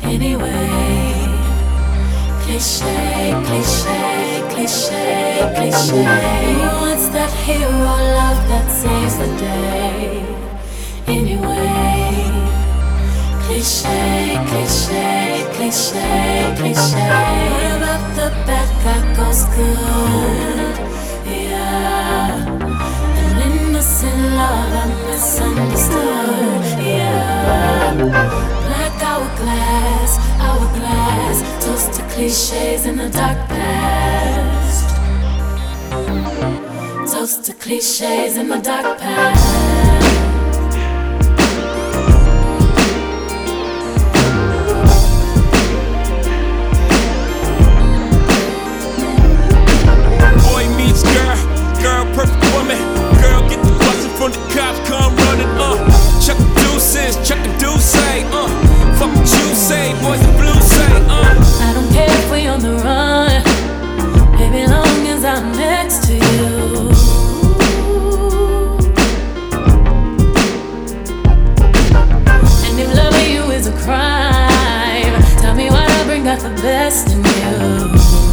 anyway. Cliche, cliche, cliche, cliche. Who wants that hero love that saves the day? Anyway. Cliche, cliche, cliche, cliche. What about the bad guy goes good? Yeah. An innocent love I misunderstood. Yeah. Black hourglass, toast to cliches in the dark past. Toast to cliches in the dark past. Girl, perfect woman. Girl, get the bustin' from the cops, come running, Chuck the deuces, Chuck the deuce, fuck what you say, boys in blue say, I don't care if we on the run, baby, long as I'm next to you. And if loving you is a crime, tell me why I bring out the best in you.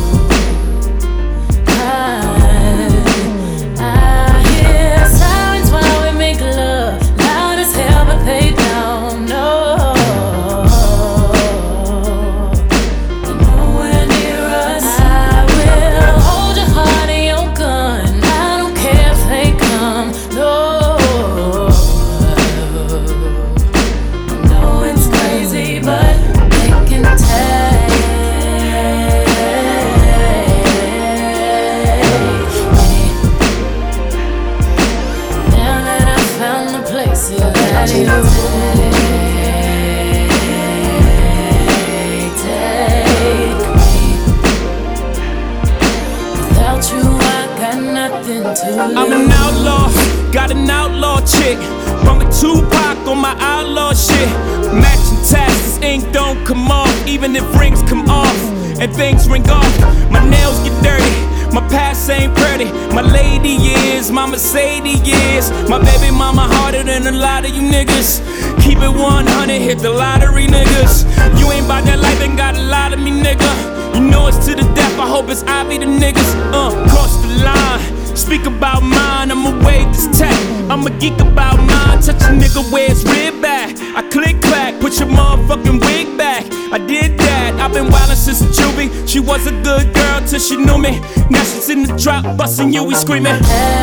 I'm an outlaw, got an outlaw chick. Bumpin' Tupac on my outlaw shit. Matching taxes, ink don't come off, even if rings come off and things ring off. My nails get dirty, my past ain't pretty. My lady is, my Mercedes is. My baby mama harder than a lot of you niggas. Keep it 100, hit the lottery, niggas. You ain't bout that life and got a lot of me, nigga. You know it's to the death, I hope it's I be the niggas. Cross the line. Speak about mine, I'ma wave this tech. I'm a geek about mine, touch a nigga where it's rib back. I click clack, put your motherfucking wig back. I did that, I've been wildin' since a juvie. She was a good girl till she knew me. Now she's in the drop, bustin' you, we screamin'.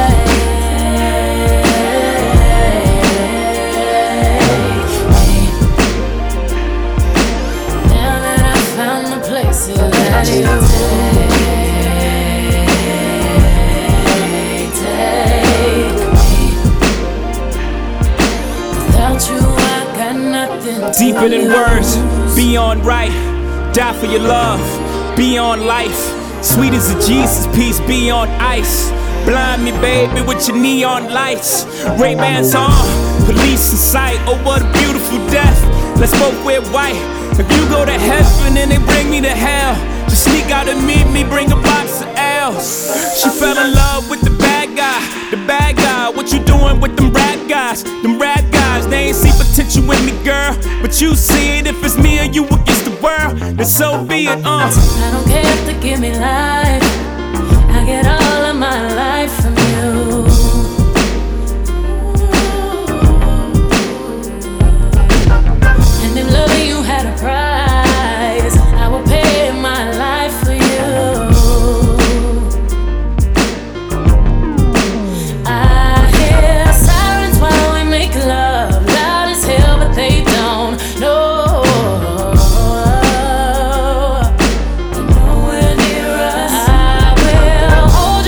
Now that I found the place to let you deeper than words, beyond right. Die for your love, beyond life. Sweet as a Jesus piece, beyond ice. Blind me, baby, with your neon lights. Ray-Bans on, police in sight. Oh, what a beautiful death. Let's both wear white. If you go to heaven and they bring me to hell, just sneak out and meet me, bring a box of L's. She fell in love with the bad guy. The bad guy, what you doing with them rap guys? Them rap guys, they ain't see potential in me, girl. But you see it, if it's me or you against the world, then so be it, I don't care if they give me life, I get all of my life from you. And if loving you had a price, I would pay my life for you. I hear sirens while we make love, loud as hell, but they don't know. Nowhere near us. I will hold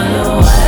run away.